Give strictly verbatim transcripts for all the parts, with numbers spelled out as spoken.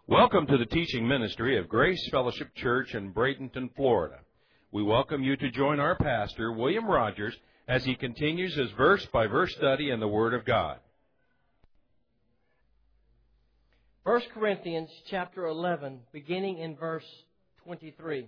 Welcome to the teaching ministry of Grace Fellowship Church in Bradenton, Florida. We welcome you to join our pastor, William Rogers, as he continues his verse-by-verse study in the Word of God. First Corinthians chapter eleven, beginning in verse twenty-three.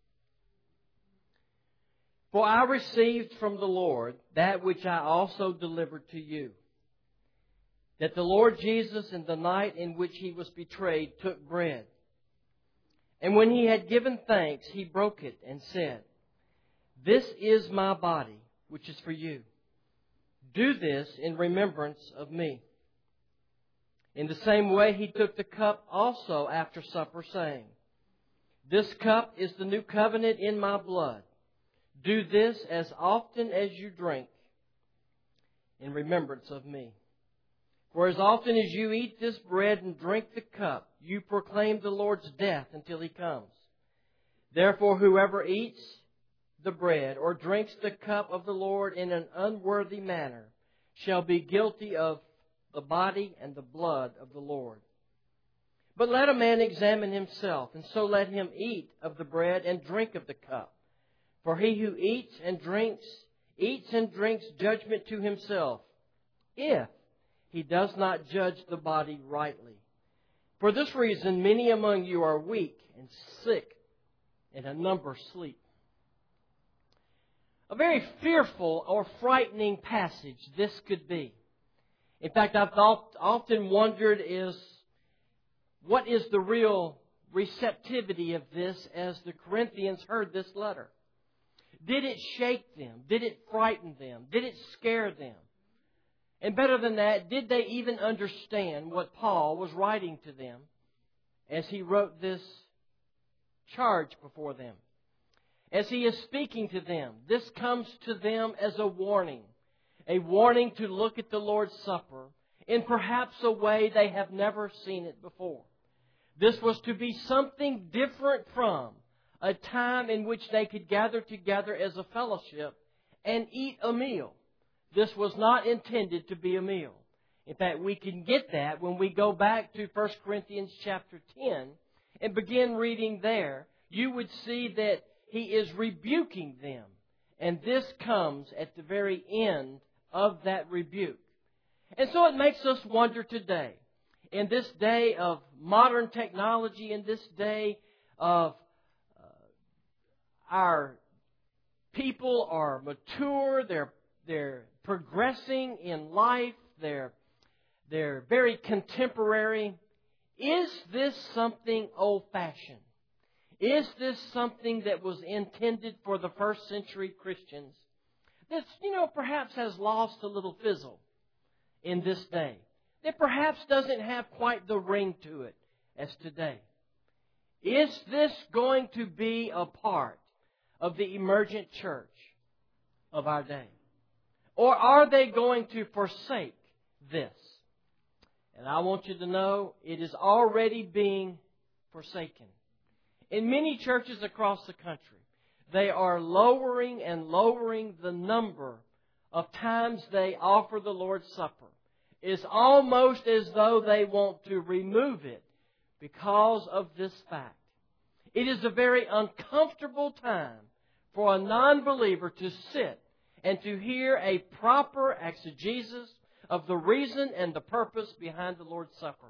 For I received from the Lord that which I also delivered to you, that the Lord Jesus, in the night in which He was betrayed, took bread. And when He had given thanks, He broke it and said, This is my body, which is for you. Do this in remembrance of me. In the same way, He took the cup also after supper, saying, This cup is the new covenant in my blood. Do this as often as you drink in remembrance of me. For as often as you eat this bread and drink the cup, you proclaim the Lord's death until He comes. Therefore, whoever eats the bread or drinks the cup of the Lord in an unworthy manner shall be guilty of the body and the blood of the Lord. But let a man examine himself, and so let him eat of the bread and drink of the cup. For he who eats and drinks, eats and drinks judgment to himself, if he does not judge the body rightly. For this reason, many among you are weak and sick, and a number sleep. A very fearful or frightening passage this could be. In fact, I've thought, often wondered is, what is the real receptivity of this as the Corinthians heard this letter? Did it shake them? Did it frighten them? Did it scare them? And better than that, did they even understand what Paul was writing to them as he wrote this charge before them? As he is speaking to them, this comes to them as a warning. A warning to look at the Lord's Supper in perhaps a way they have never seen it before. This was to be something different from a time in which they could gather together as a fellowship and eat a meal. This was not intended to be a meal. In fact, we can get that when we go back to First Corinthians chapter ten and begin reading there. You would see that he is rebuking them. And this comes at the very end of that rebuke. And so it makes us wonder today, in this day of modern technology, in this day of our people are mature, they're they're progressing in life, they're they're very contemporary. Is this something old-fashioned? Is this something that was intended for the first century Christians that, you know, perhaps has lost a little fizzle in this day? That perhaps doesn't have quite the ring to it as today? Is this going to be a part of the emergent church of our day? Or are they going to forsake this? And I want you to know it is already being forsaken. In many churches across the country, they are lowering and lowering the number of times they offer the Lord's Supper. It's almost as though they want to remove it because of this fact. It is a very uncomfortable time for a non-believer to sit and to hear a proper exegesis of the reason and the purpose behind the Lord's Supper.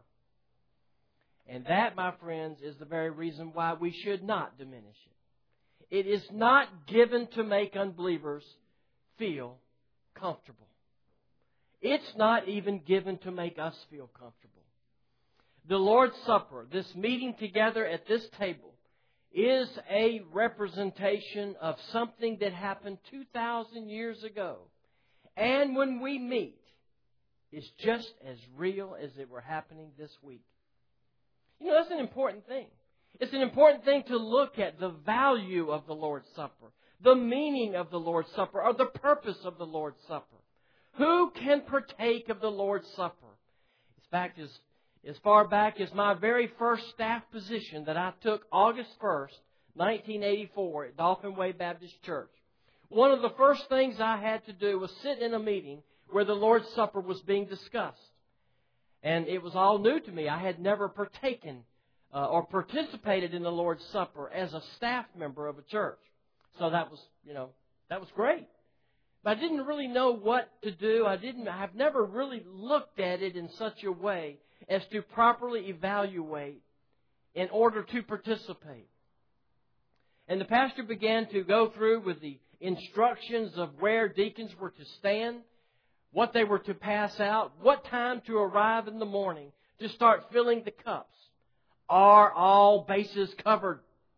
And that, my friends, is the very reason why we should not diminish it. It is not given to make unbelievers feel comfortable. It's not even given to make us feel comfortable. The Lord's Supper, this meeting together at this table, is a representation of something that happened two thousand years ago. And when we meet, it's just as real as it were happening this week. You know, that's an important thing. It's an important thing to look at the value of the Lord's Supper, the meaning of the Lord's Supper, or the purpose of the Lord's Supper. Who can partake of the Lord's Supper? In fact, as As far back as my very first staff position that I took August first, nineteen eighty-four at Dolphin Way Baptist Church. One of the first things I had to do was sit in a meeting where the Lord's Supper was being discussed. And it was all new to me. I had never partaken uh, or participated in the Lord's Supper as a staff member of a church. So that was, you know, that was great. But I didn't really know what to do. I didn't, I've never really looked at it in such a way as to properly evaluate in order to participate. And the pastor began to go through with the instructions of where deacons were to stand, what they were to pass out, what time to arrive in the morning to start filling the cups. Are all bases covered?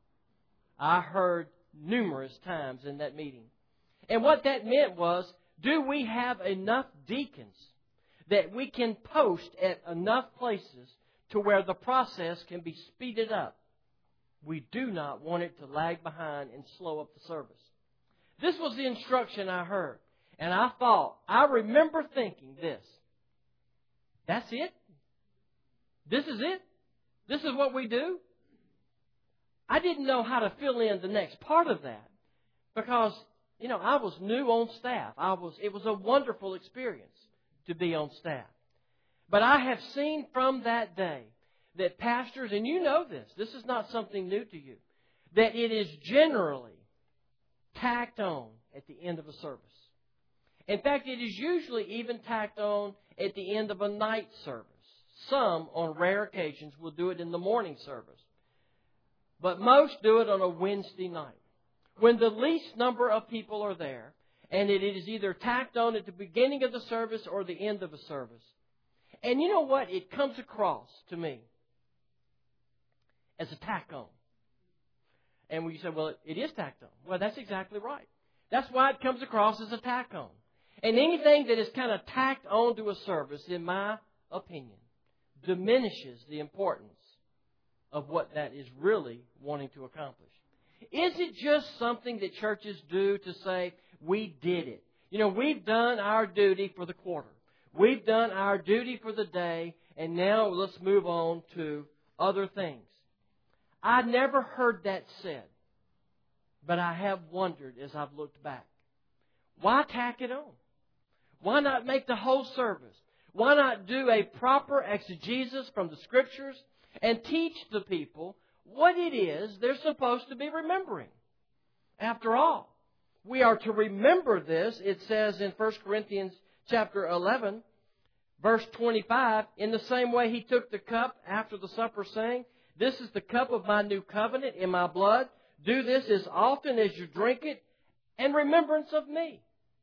I heard numerous times in that meeting. And what that meant was, do we have enough deacons that we can post at enough places to where the process can be speeded up? We do not want it to lag behind and slow up the service. This was the instruction I heard. And I thought, I remember thinking this. That's it? This is it? This is what we do? I didn't know how to fill in the next part of that because, you know, I was new on staff. I was, it was a wonderful experience to be on staff. But I have seen from that day that pastors, and you know this, this is not something new to you, that it is generally tacked on at the end of a service. In fact, it is usually even tacked on at the end of a night service. Some, on rare occasions, will do it in the morning service. But most do it on a Wednesday night, when the least number of people are there, and it is either tacked on at the beginning of the service or the end of a service. And you know what? It comes across to me as a tack on. And when you say, well, it is tacked on. Well, that's exactly right. That's why it comes across as a tack on. And anything that is kind of tacked on to a service, in my opinion, diminishes the importance of what that is really wanting to accomplish. Is it just something that churches do to say, we did it? You know, we've done our duty for the quarter. We've done our duty for the day, and now let's move on to other things. I never heard that said, but I have wondered as I've looked back. Why tack it on? Why not make the whole service? Why not do a proper exegesis from the Scriptures and teach the people what it is they're supposed to be remembering? After all, we are to remember this. It says in First Corinthians chapter eleven, verse twenty-five, in the same way he took the cup after the supper, saying, "This is the cup of my new covenant in my blood. Do this as often as you drink it in remembrance of me."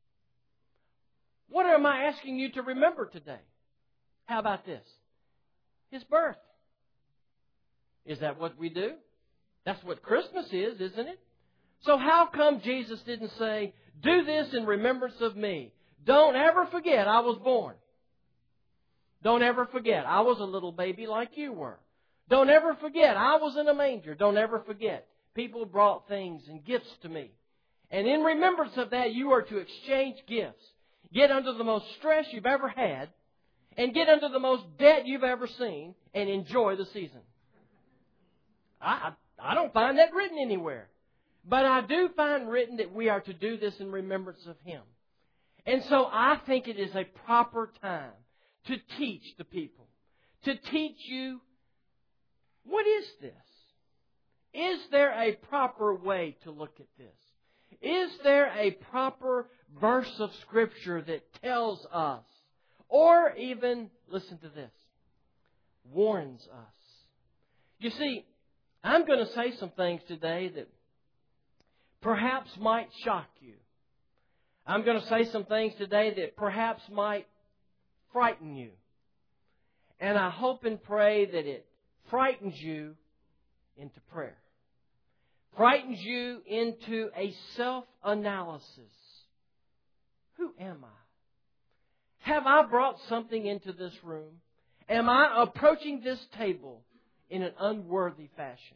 What am I asking you to remember today? How about this? His birth. Is that what we do? That's what Christmas is, isn't it? So how come Jesus didn't say, do this in remembrance of me? Don't ever forget I was born. Don't ever forget I was a little baby like you were. Don't ever forget I was in a manger. Don't ever forget people brought things and gifts to me. And in remembrance of that, you are to exchange gifts. Get under the most stress you've ever had and get under the most debt you've ever seen and enjoy the season. I, I don't find that written anywhere. But I do find written that we are to do this in remembrance of Him. And so I think it is a proper time to teach the people. To teach you, what is this? Is there a proper way to look at this? Is there a proper verse of Scripture that tells us, or even, listen to this, warns us? You see, I'm going to say some things today that perhaps might shock you. I'm going to say some things today that perhaps might frighten you. And I hope and pray that it frightens you into prayer. Frightens you into a self-analysis. Who am I? Have I brought something into this room? Am I approaching this table in an unworthy fashion?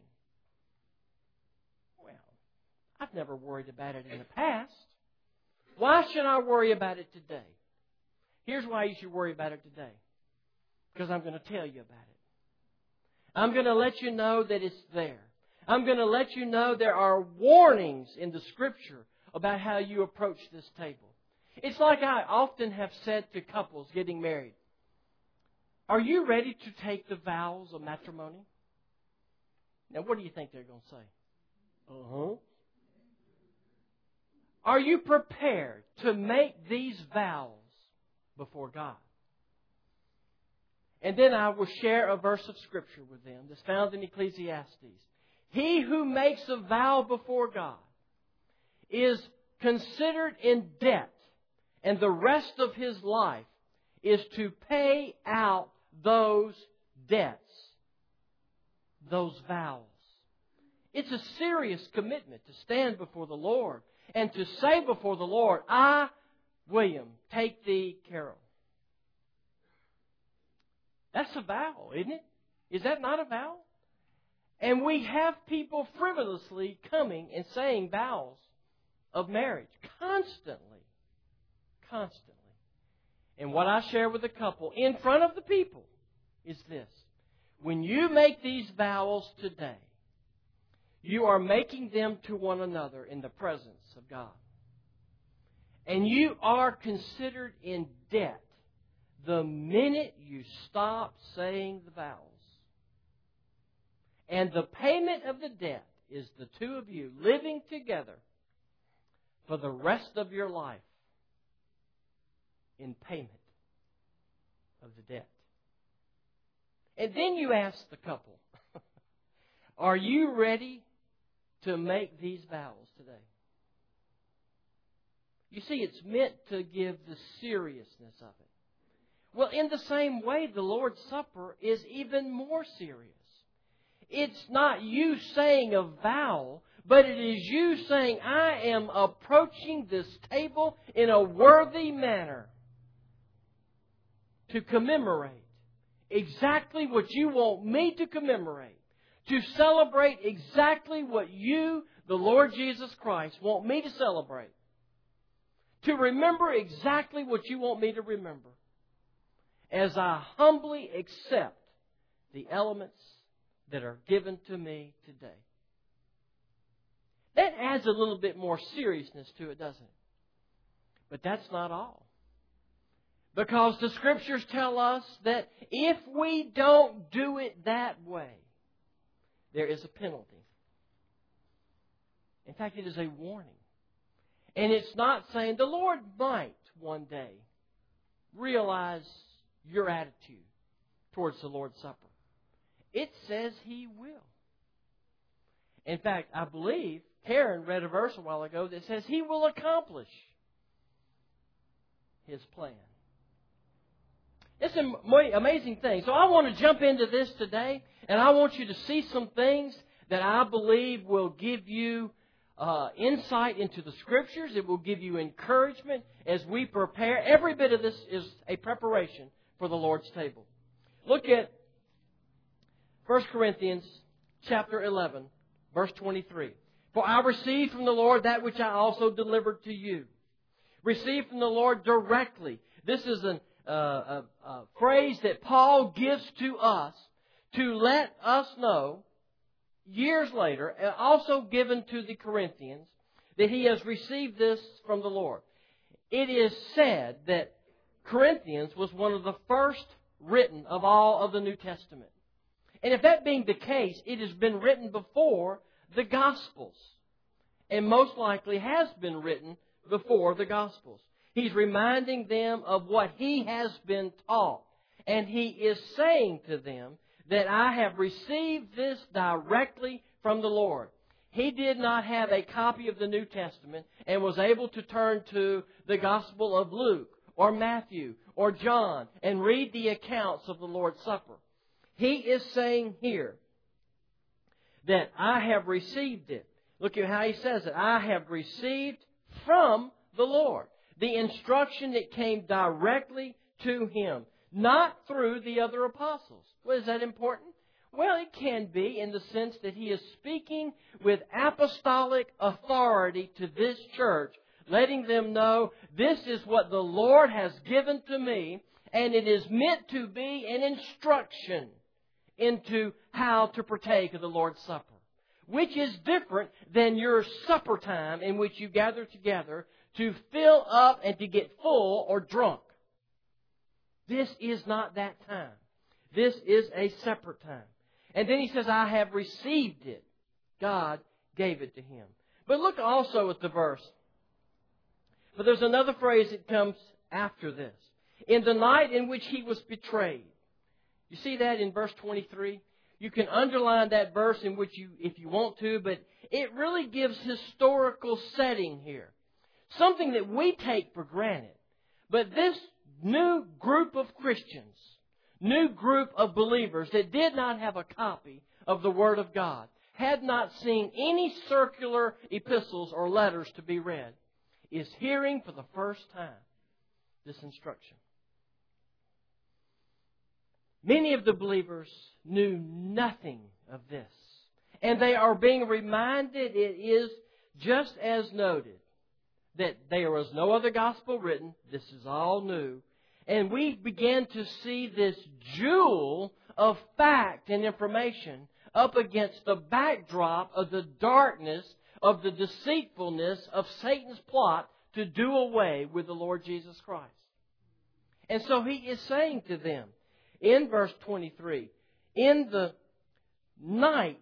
Well, I've never worried about it in the past. Why should I worry about it today? Here's why you should worry about it today. Because I'm going to tell you about it. I'm going to let you know that it's there. I'm going to let you know there are warnings in the Scripture about how you approach this table. It's like I often have said to couples getting married. Are you ready to take the vows of matrimony? Now, what do you think they're going to say? Uh-huh. Are you prepared to make these vows before God? And then I will share a verse of Scripture with them that's found in Ecclesiastes. He who makes a vow before God is considered in debt, and the rest of his life is to pay out those debts, those vows. It's a serious commitment to stand before the Lord and to say before the Lord, I, William, take thee, Carol. That's a vow, isn't it? Is that not a vow? And we have people frivolously coming and saying vows of marriage constantly. Constantly. And what I share with the couple in front of the people is this. When you make these vows today, you are making them to one another in the presence of God. And you are considered in debt the minute you stop saying the vows. And the payment of the debt is the two of you living together for the rest of your life in payment of the debt. And then you ask the couple, are you ready to make these vows today? You see, it's meant to give the seriousness of it. Well, in the same way, the Lord's Supper is even more serious. It's not you saying a vow, but it is you saying, I am approaching this table in a worthy manner to commemorate exactly what you want me to commemorate, to celebrate exactly what you, the Lord Jesus Christ, want me to celebrate, to remember exactly what you want me to remember, as I humbly accept the elements that are given to me today. That adds a little bit more seriousness to it, doesn't it? But that's not all. Because the Scriptures tell us that if we don't do it that way, there is a penalty. In fact, it is a warning. And it's not saying the Lord might one day realize your attitude towards the Lord's Supper. It says He will. In fact, I believe Karen read a verse a while ago that says He will accomplish His plan. It's an amazing thing. So I want to jump into this today, and I want you to see some things that I believe will give you uh, insight into the Scriptures. It will give you encouragement as we prepare. Every bit of this is a preparation for the Lord's table. Look at First Corinthians chapter eleven, verse twenty-three. For I received from the Lord that which I also delivered to you. Received from the Lord directly. This is an Uh, a, a phrase that Paul gives to us to let us know years later, and also given to the Corinthians, that he has received this from the Lord. It is said that Corinthians was one of the first written of all of the New Testament. And if that being the case, it has been written before the Gospels. And most likely has been written before the Gospels. He's reminding them of what he has been taught. And he is saying to them that I have received this directly from the Lord. He did not have a copy of the New Testament and was able to turn to the Gospel of Luke or Matthew or John and read the accounts of the Lord's Supper. He is saying here that I have received it. Look at how he says it. I have received from the Lord. The instruction that came directly to him, not through the other apostles. Well, is that important? Well, it can be in the sense that he is speaking with apostolic authority to this church, letting them know this is what the Lord has given to me, and it is meant to be an instruction into how to partake of the Lord's Supper, which is different than your supper time in which you gather together to fill up and to get full or drunk. This is not that time. This is a separate time. And then he says, I have received it. God gave it to him. But look also at the verse. But there's another phrase that comes after this. In the night in which he was betrayed. You see that in verse twenty-three? You can underline that verse in which you, if you want to, but it really gives historical setting here. Something that we take for granted. But this new group of Christians, new group of believers that did not have a copy of the Word of God, had not seen any circular epistles or letters to be read, is hearing for the first time this instruction. Many of the believers knew nothing of this. And they are being reminded, it is just as noted, that there was no other gospel written. This is all new. And we began to see this jewel of fact and information up against the backdrop of the darkness, of the deceitfulness of Satan's plot to do away with the Lord Jesus Christ. And so he is saying to them, in verse twenty-three, in the night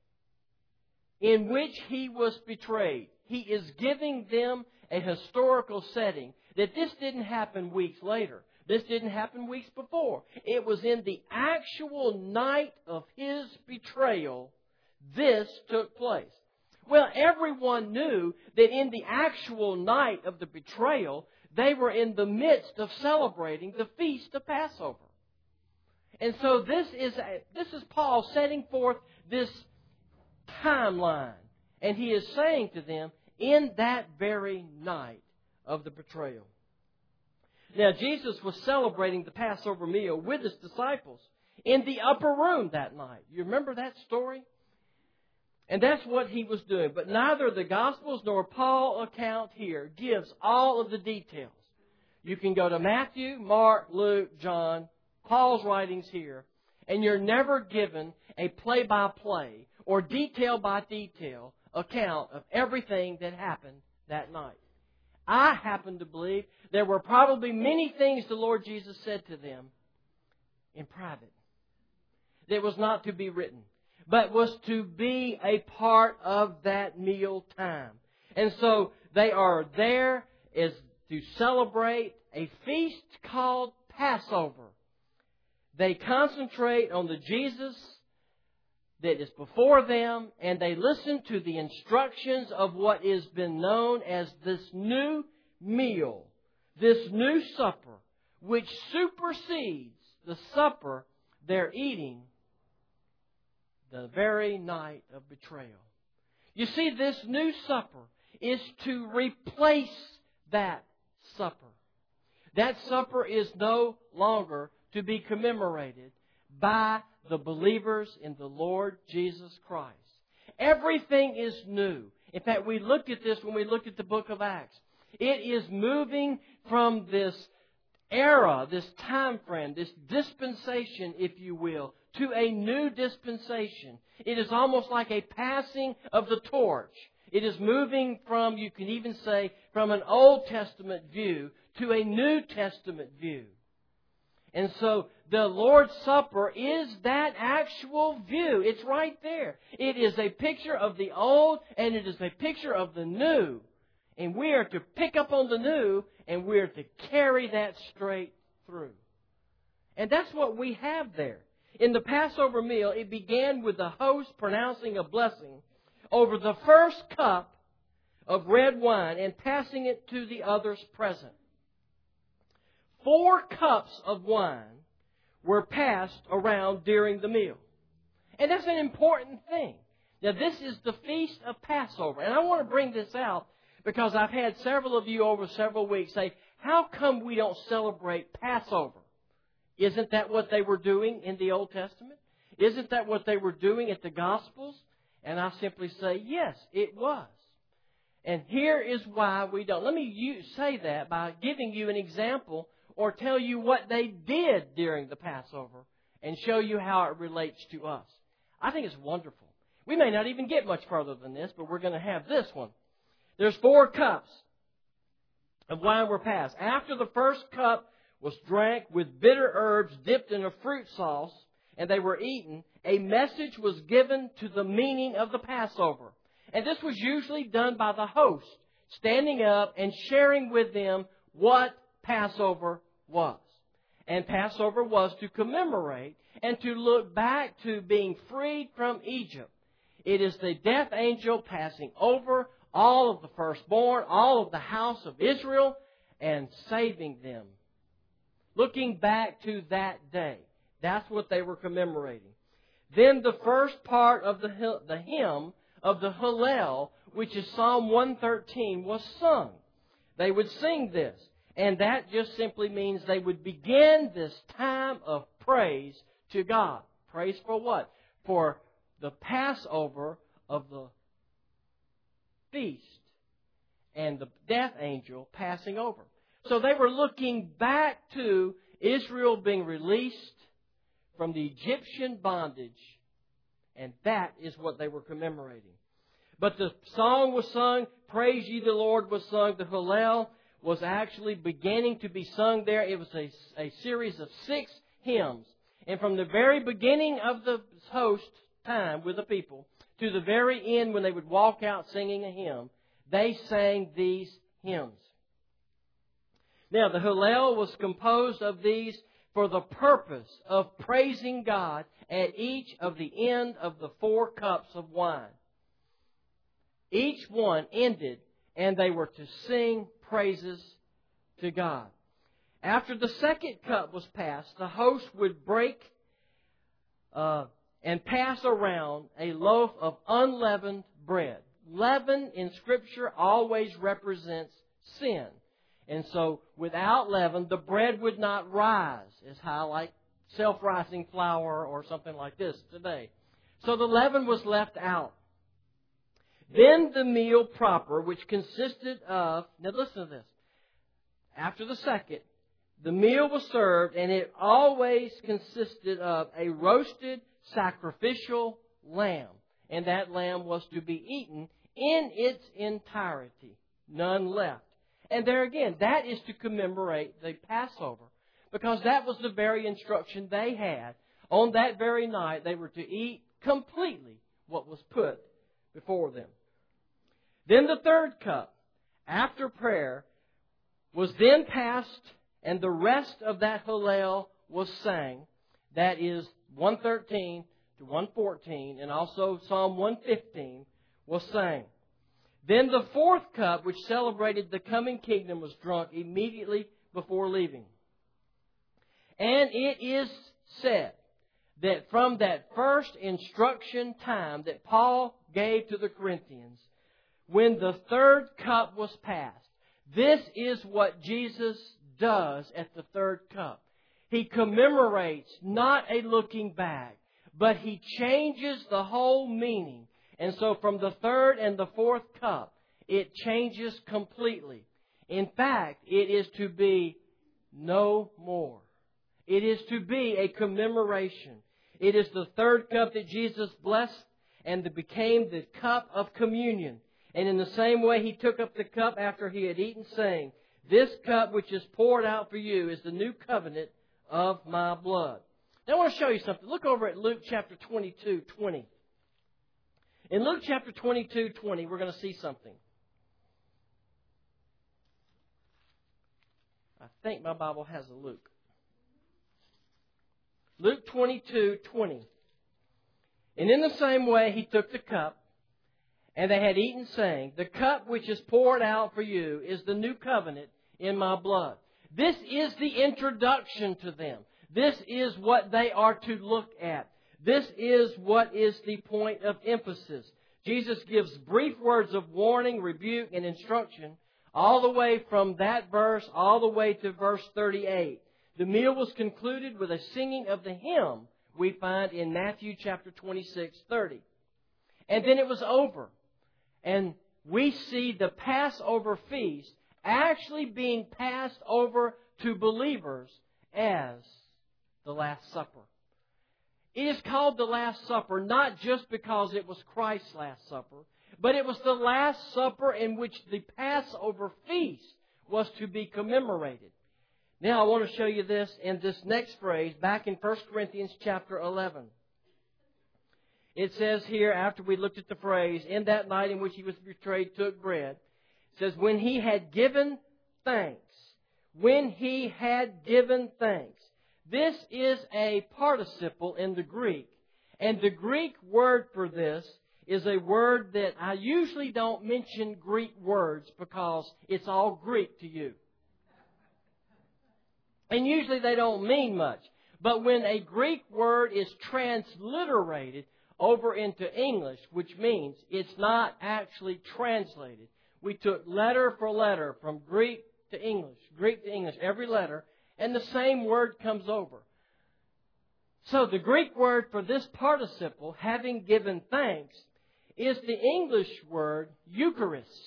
in which he was betrayed, he is giving them a historical setting that this didn't happen weeks later. This didn't happen weeks before. It was in the actual night of his betrayal this took place. Well, everyone knew that in the actual night of the betrayal, they were in the midst of celebrating the feast of Passover. And so this is this is Paul setting forth this timeline. And he is saying to them, in that very night of the betrayal. Now, Jesus was celebrating the Passover meal with His disciples in the upper room that night. You remember that story? And that's what He was doing. But neither the Gospels nor Paul's account here gives all of the details. You can go to Matthew, Mark, Luke, John, Paul's writings here, and you're never given a play-by-play or detail-by-detail account of everything that happened that night. I happen to believe there were probably many things the Lord Jesus said to them in private that was not to be written, but was to be a part of that meal time. And so they are there as to celebrate a feast called Passover. They concentrate on the Jesus that is before them, and they listen to the instructions of what has been known as this new meal, this new supper, which supersedes the supper they're eating the very night of betrayal. You see, this new supper is to replace that supper. That supper is no longer to be commemorated by the believers in the Lord Jesus Christ. Everything is new. In fact, we looked at this when we looked at the book of Acts. It is moving from this era, this time frame, this dispensation, if you will, to a new dispensation. It is almost like a passing of the torch. It is moving from, you can even say, from an Old Testament view to a New Testament view. And so the Lord's Supper is that actual view. It's right there. It is a picture of the old and it is a picture of the new. And we are to pick up on the new and we are to carry that straight through. And that's what we have there. In the Passover meal, it began with the host pronouncing a blessing over the first cup of red wine and passing it to the others present. Four cups of wine were passed around during the meal. And that's an important thing. Now, this is the Feast of Passover. And I want to bring this out because I've had several of you over several weeks say, how come we don't celebrate Passover? Isn't that what they were doing in the Old Testament? Isn't that what they were doing at the Gospels? And I simply say, yes, it was. And here is why we don't. Let me use, say that by giving you an example or tell you what they did during the Passover and show you how it relates to us. I think it's wonderful. We may not even get much further than this, but we're going to have this one. There's four cups of wine were passed. After the first cup was drank with bitter herbs dipped in a fruit sauce, and they were eaten, a message was given to the meaning of the Passover. And this was usually done by the host, standing up and sharing with them what Passover was. And Passover was to commemorate and to look back to being freed from Egypt. It is the death angel passing over all of the firstborn, all of the house of Israel, and saving them. Looking back to that day. That's what they were commemorating. Then the first part of the, the hymn of the Hallel, which is Psalm one thirteen, was sung. They would sing this. And that just simply means they would begin this time of praise to God. Praise for what? For the Passover of the feast and the death angel passing over. So they were looking back to Israel being released from the Egyptian bondage, and that is what they were commemorating. But the song was sung, Praise Ye the Lord was sung, the Hallel was actually beginning to be sung there. It was a, a series of six hymns. And from the very beginning of the host time with the people to the very end when they would walk out singing a hymn, they sang these hymns. Now, the Hallel was composed of these for the purpose of praising God at each of the end of the four cups of wine. Each one ended, and they were to sing praises to God. After the second cup was passed, the host would break uh, and pass around a loaf of unleavened bread. Leaven in Scripture always represents sin. And so, without leaven, the bread would not rise as high like self-rising flour or something like this today. So the leaven was left out. Then the meal proper, which consisted of, now listen to this, after the second, the meal was served, and it always consisted of a roasted sacrificial lamb. And that lamb was to be eaten in its entirety, none left. And there again, that is to commemorate the Passover, because that was the very instruction they had. On that very night, they were to eat completely what was put before them. Then the third cup, after prayer, was then passed, and the rest of that Hallel was sang. That is one thirteen to one fourteen, and also Psalm one fifteen was sang. Then the fourth cup, which celebrated the coming kingdom, was drunk immediately before leaving. And it is said that from that first instruction time that Paul gave to the Corinthians, when the third cup was passed, this is what Jesus does at the third cup. He commemorates not a looking back, but He changes the whole meaning. And so from the third and the fourth cup, it changes completely. In fact, it is to be no more. It is to be a commemoration. It is the third cup that Jesus blessed and that became the cup of communion. And in the same way, He took up the cup after He had eaten, saying, "This cup which is poured out for you is the new covenant of my blood." Now I want to show you something. Look over at Luke chapter twenty-two, twenty. In Luke chapter twenty-two, twenty, we're going to see something. I think my Bible has a Luke. Luke twenty-two, twenty. And in the same way He took the cup, and they had eaten, saying, "The cup which is poured out for you is the new covenant in my blood." This is the introduction to them. This is what they are to look at. This is what is the point of emphasis. Jesus gives brief words of warning, rebuke, and instruction all the way from that verse all the way to verse thirty-eight. The meal was concluded with a singing of the hymn we find in Matthew chapter twenty-six, thirty. And then it was over. And we see the Passover feast actually being passed over to believers as the Last Supper. It is called the Last Supper not just because it was Christ's Last Supper, but it was the Last Supper in which the Passover feast was to be commemorated. Now I want to show you this in this next phrase back in First Corinthians chapter eleven. It says here, after we looked at the phrase, in that night in which he was betrayed, took bread. It says, when he had given thanks. When he had given thanks. This is a participle in the Greek. And the Greek word for this is a word that I usually don't mention Greek words because it's all Greek to you. And usually they don't mean much. But when a Greek word is transliterated over into English, which means it's not actually translated. We took letter for letter from Greek to English, Greek to English, every letter, and the same word comes over. So the Greek word for this participle, having given thanks, is the English word Eucharist.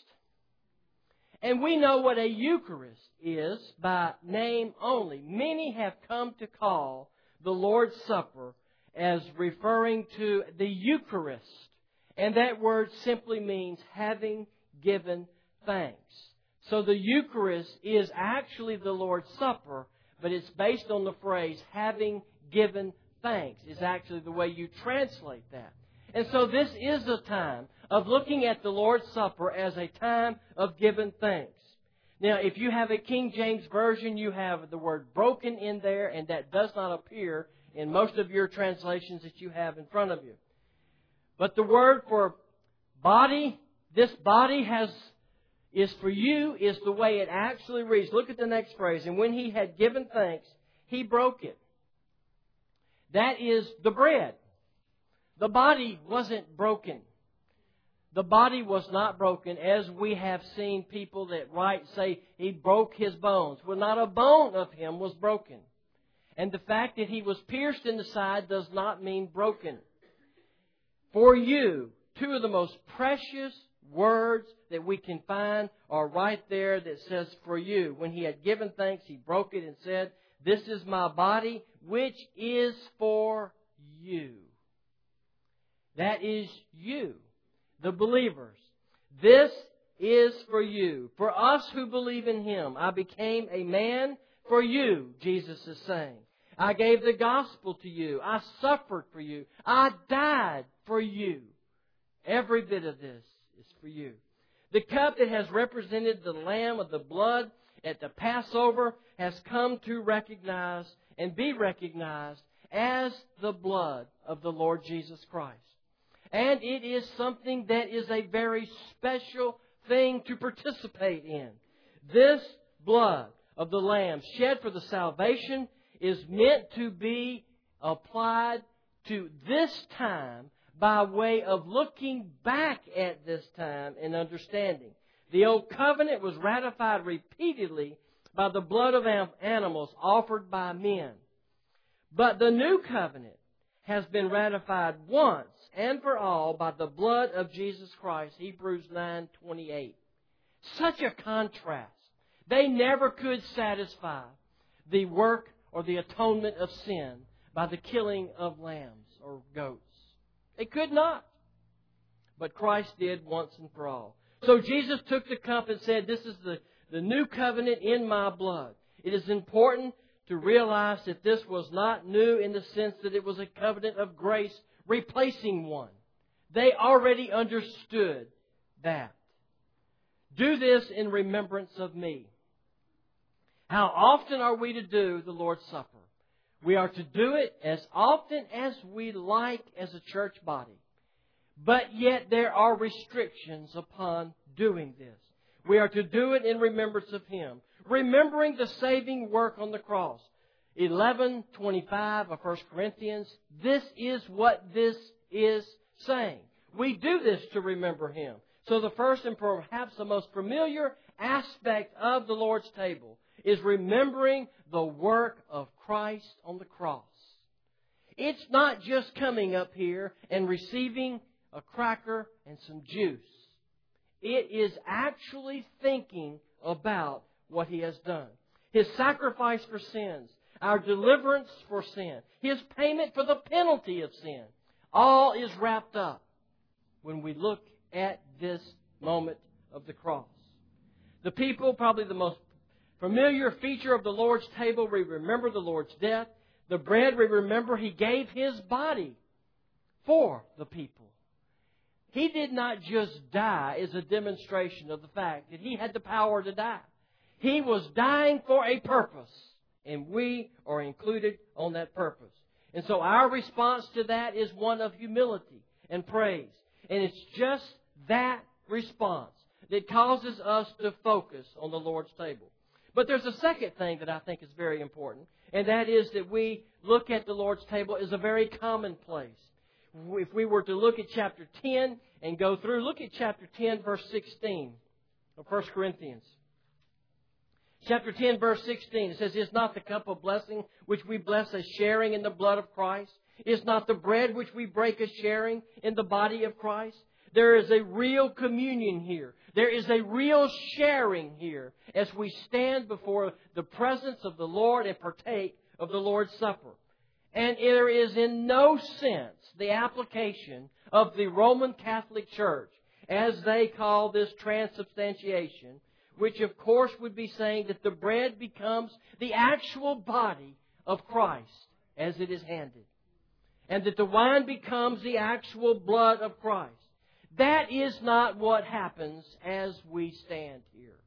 And we know what a Eucharist is by name only. Many have come to call the Lord's Supper as referring to the Eucharist. And that word simply means having given thanks. So the Eucharist is actually the Lord's Supper, but it's based on the phrase having given thanks is actually the way you translate that. And so this is a time of looking at the Lord's Supper as a time of giving thanks. Now, if you have a King James Version, you have the word broken in there, and that does not appear in most of your translations that you have in front of you. But the word for body, this body has is for you, is the way it actually reads. Look at the next phrase. And when he had given thanks, he broke it. That is the bread. The body wasn't broken. The body was not broken, as we have seen people that write say he broke his bones. Well, not a bone of him was broken. And the fact that he was pierced in the side does not mean broken. For you, two of the most precious words that we can find are right there that says for you. When he had given thanks, he broke it and said, this is my body, which is for you. That is you, the believers. This is for you. For us who believe in Him, I became a man for you, Jesus is saying. I gave the gospel to you. I suffered for you. I died for you. Every bit of this is for you. The cup that has represented the Lamb of the blood at the Passover has come to recognize and be recognized as the blood of the Lord Jesus Christ. And it is something that is a very special thing to participate in. This blood of the Lamb shed for the salvation is meant to be applied to this time by way of looking back at this time and understanding. The Old Covenant was ratified repeatedly by the blood of animals offered by men. But the New Covenant has been ratified once and for all by the blood of Jesus Christ, Hebrews nine twenty-eight. Such a contrast. They never could satisfy the work or the atonement of sin by the killing of lambs or goats. They could not. But Christ did once and for all. So Jesus took the cup and said, this is the, the new covenant in my blood. It is important to realize that this was not new in the sense that it was a covenant of grace replacing one. They already understood that. Do this in remembrance of me. How often are we to do the Lord's Supper? We are to do it as often as we like as a church body. But yet there are restrictions upon doing this. We are to do it in remembrance of Him. Remembering the saving work on the cross. eleven twenty-five of First Corinthians. This is what this is saying. We do this to remember Him. So the first and perhaps the most familiar aspect of the Lord's table is remembering the work of Christ on the cross. It's not just coming up here and receiving a cracker and some juice. It is actually thinking about what He has done. His sacrifice for sins, our deliverance for sin, His payment for the penalty of sin. All is wrapped up when we look at this moment of the cross. The people, probably the most Familiar feature of the Lord's table, we remember the Lord's death. The bread, we remember He gave His body for the people. He did not just die as a demonstration of the fact that He had the power to die. He was dying for a purpose, and we are included on that purpose. And so our response to that is one of humility and praise. And it's just that response that causes us to focus on the Lord's table. But there's a second thing that I think is very important, and that is that we look at the Lord's table as a very common place. If we were to look at chapter ten and go through, look at chapter ten, verse sixteen of First Corinthians. Chapter ten, verse sixteen, it says, "Is not the cup of blessing which we bless as sharing in the blood of Christ? Is not the bread which we break as sharing in the body of Christ?" There is a real communion here. There is a real sharing here as we stand before the presence of the Lord and partake of the Lord's Supper. And there is in no sense the application of the Roman Catholic Church, as they call this transubstantiation, which of course would be saying that the bread becomes the actual body of Christ as it is handed, and that the wine becomes the actual blood of Christ. That is not what happens as we stand here.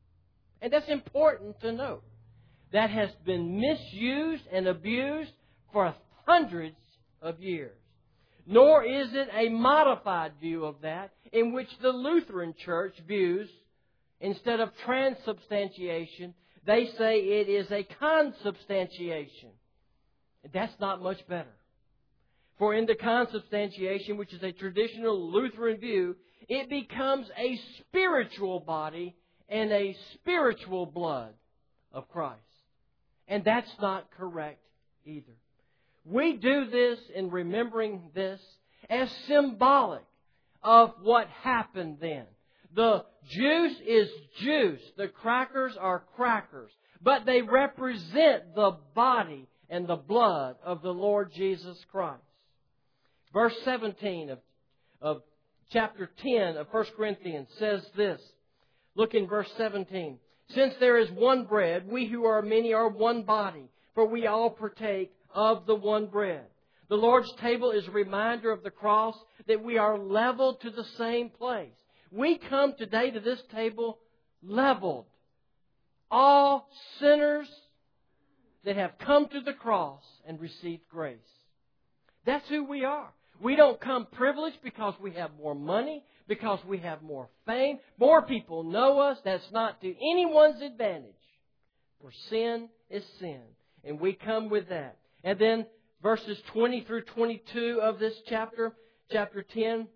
And that's important to note. That has been misused and abused for hundreds of years. Nor is it a modified view of that in which the Lutheran Church views, instead of transubstantiation, they say it is a consubstantiation. That's not much better. For in the consubstantiation, which is a traditional Lutheran view, it becomes a spiritual body and a spiritual blood of Christ. And that's not correct either. We do this in remembering this as symbolic of what happened then. The juice is juice. The crackers are crackers. But they represent the body and the blood of the Lord Jesus Christ. Verse seventeen of, of chapter ten of First Corinthians says this. Look in verse seventeen. "Since there is one bread, we who are many are one body, for we all partake of the one bread." The Lord's table is a reminder of the cross that we are leveled to the same place. We come today to this table leveled. All sinners that have come to the cross and received grace. That's who we are. We don't come privileged because we have more money, because we have more fame. More people know us. That's not to anyone's advantage. For sin is sin. And we come with that. And then verses twenty through twenty-two of this chapter, chapter ten,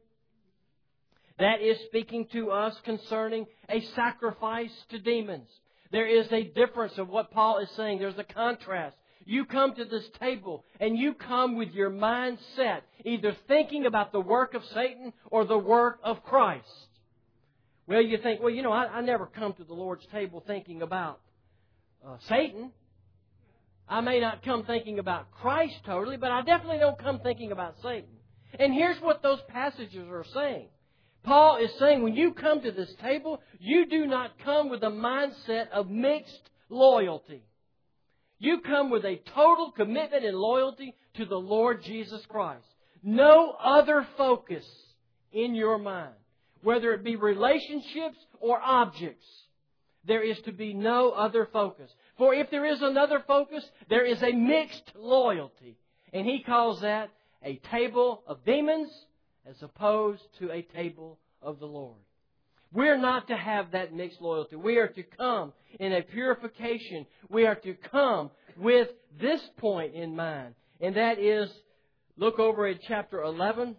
that is speaking to us concerning a sacrifice to demons. There is a difference of what Paul is saying. There's a contrast. You come to this table and you come with your mind set, either thinking about the work of Satan or the work of Christ. Well, you think, well, you know, I, I never come to the Lord's table thinking about uh, Satan. I may not come thinking about Christ totally, but I definitely don't come thinking about Satan. And here's what those passages are saying. Paul is saying when you come to this table, you do not come with a mindset of mixed loyalty. You come with a total commitment and loyalty to the Lord Jesus Christ. No other focus in your mind, whether it be relationships or objects. There is to be no other focus. For if there is another focus, there is a mixed loyalty. And he calls that a table of demons as opposed to a table of the Lord. We're not to have that mixed loyalty. We are to come in a purification. We are to come with this point in mind. And that is, look over at chapter eleven,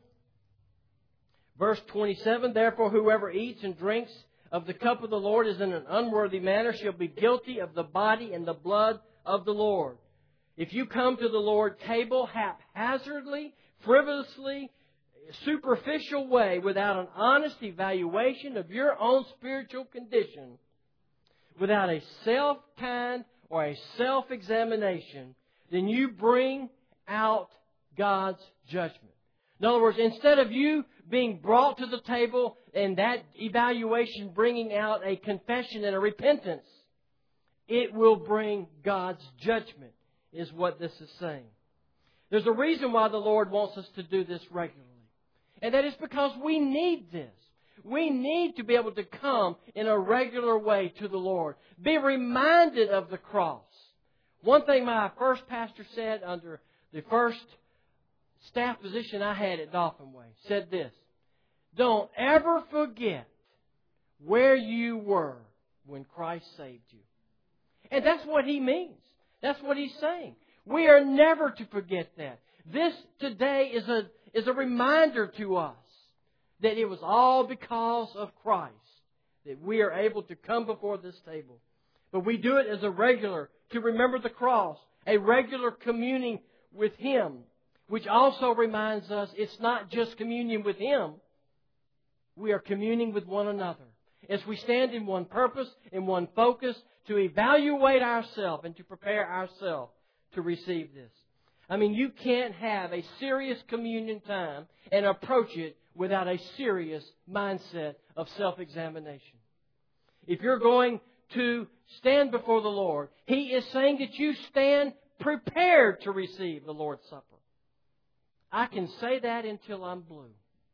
verse twenty-seven. "Therefore, whoever eats and drinks of the cup of the Lord is in an unworthy manner shall be guilty of the body and the blood of the Lord." If you come to the Lord's table haphazardly, frivolously, superficial way, without an honest evaluation of your own spiritual condition, without a self-kind or a self-examination, then you bring out God's judgment. In other words, instead of you being brought to the table and that evaluation bringing out a confession and a repentance, it will bring God's judgment, is what this is saying. There's a reason why the Lord wants us to do this regularly. And that is because we need this. We need to be able to come in a regular way to the Lord. Be reminded of the cross. One thing my first pastor said under the first staff position I had at Dauphin Way said this: don't ever forget where you were when Christ saved you. And that's what He means. That's what He's saying. We are never to forget that. This today is a, is a reminder to us that it was all because of Christ that we are able to come before this table. But we do it as a regular, to remember the cross, a regular communing with Him, which also reminds us it's not just communion with Him. We are communing with one another as we stand in one purpose, in one focus, to evaluate ourselves and to prepare ourselves to receive this. I mean, you can't have a serious communion time and approach it without a serious mindset of self-examination. If you're going to stand before the Lord, He is saying that you stand prepared to receive the Lord's Supper. I can say that until I'm blue.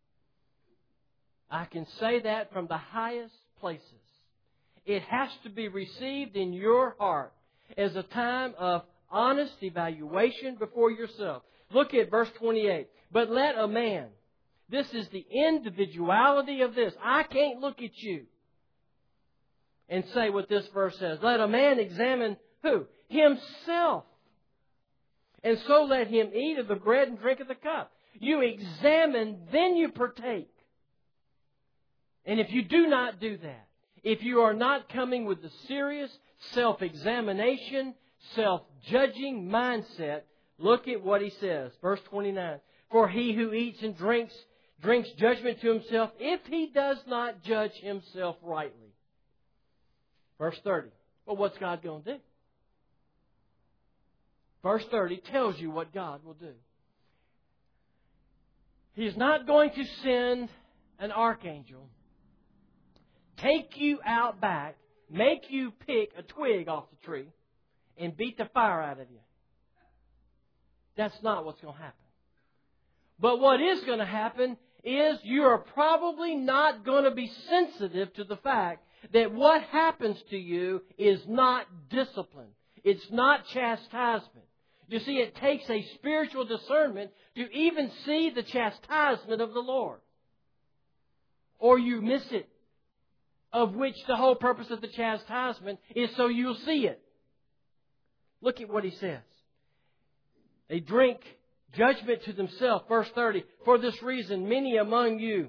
I can say that from the highest places. It has to be received in your heart as a time of honest evaluation before yourself. Look at verse twenty-eight. But let a man, this is the individuality of this. I can't look at you and say what this verse says. Let a man examine who? Himself. And so let him eat of the bread and drink of the cup. You examine, then you partake. And if you do not do that, if you are not coming with the serious self-examination, self-judging mindset, look at what he says. Verse twenty-nine. For he who eats and drinks, drinks judgment to himself, if he does not judge himself rightly. Verse thirty. Well, what's God going to do? Verse thirty tells you what God will do. He is not going to send an archangel, take you out back, make you pick a twig off the tree, and beat the fire out of you. That's not what's going to happen. But what is going to happen is you are probably not going to be sensitive to the fact that what happens to you is not discipline. It's not chastisement. You see, it takes a spiritual discernment to even see the chastisement of the Lord. Or you miss it, of which the whole purpose of the chastisement is so you'll see it. Look at what he says. They drink judgment to themselves. Verse thirty. For this reason, many among you,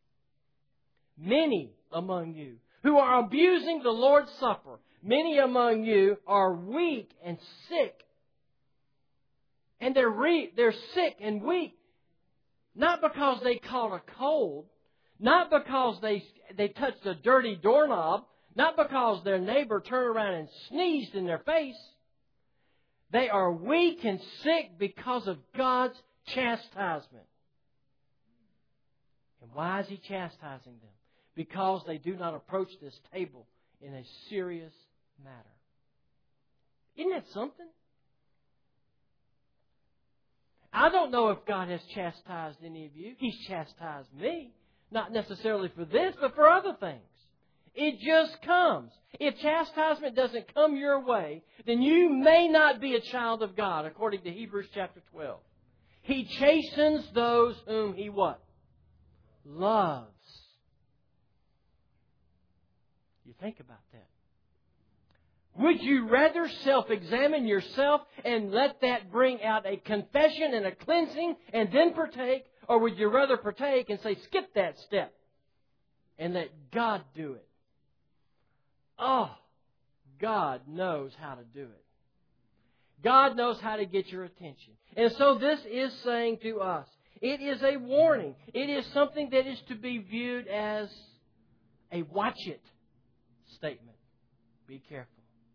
many among you, who are abusing the Lord's Supper, many among you are weak and sick. And they're, re- they're sick and weak, not because they caught a cold, not because they, they touched a dirty doorknob, not because their neighbor turned around and sneezed in their face. They are weak and sick because of God's chastisement. And why is He chastising them? Because they do not approach this table in a serious matter. Isn't that something? I don't know if God has chastised any of you. He's chastised me. Not necessarily for this, but for other things. It just comes. If chastisement doesn't come your way, then you may not be a child of God, according to Hebrews chapter twelve. He chastens those whom He what? Loves. You think about that. Would you rather self-examine yourself and let that bring out a confession and a cleansing and then partake? Or would you rather partake and say, skip that step and let God do it? Oh, God knows how to do it. God knows how to get your attention. And so this is saying to us, it is a warning. It is something that is to be viewed as a watch it statement. Be careful.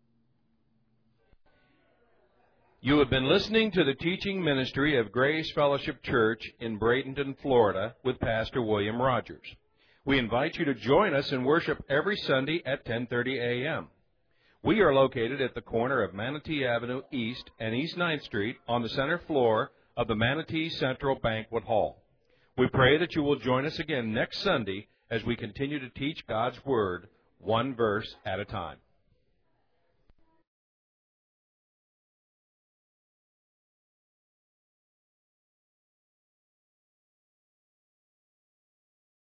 You have been listening to the teaching ministry of Grace Fellowship Church in Bradenton, Florida, with Pastor William Rogers. We invite you to join us in worship every Sunday at ten thirty a.m. We are located at the corner of Manatee Avenue East and East ninth Street on the center floor of the Manatee Central Banquet Hall. We pray that you will join us again next Sunday as we continue to teach God's Word one verse at a time.